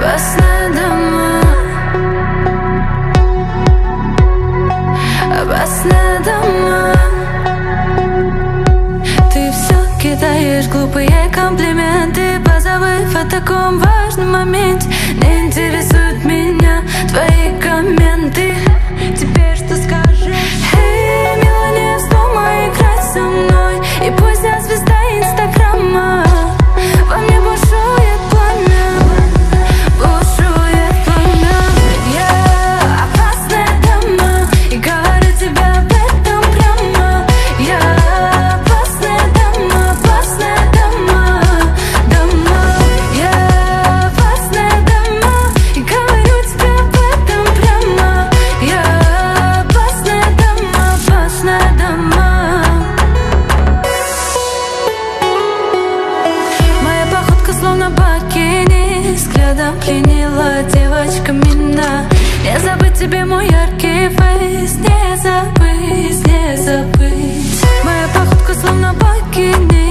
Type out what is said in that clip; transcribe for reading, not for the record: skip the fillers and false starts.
Опасные дома, опасные дома. Ты все кидаешь глупые комплименты, позабыв о таком важном моменте. Не интересуют меня твои комменты. Теперь что скажешь? Эй, милая, не вздумай играть со мной, и пусть я звезда Инстаграма. Во мне бушует пламя, бушует пламя. Я опасная дама, и говорю тебе об этом прямо. Я опасная дама, опасная дама, дама. Я опасная дама, и говорю тебе об этом прямо. Я опасная дама, опасная дама. Моя походка словно бикини, взглядом пленила девочка меня. Не забыть тебе мой яркий фейс, не забыть, не забыть. Моя походка словно бикини,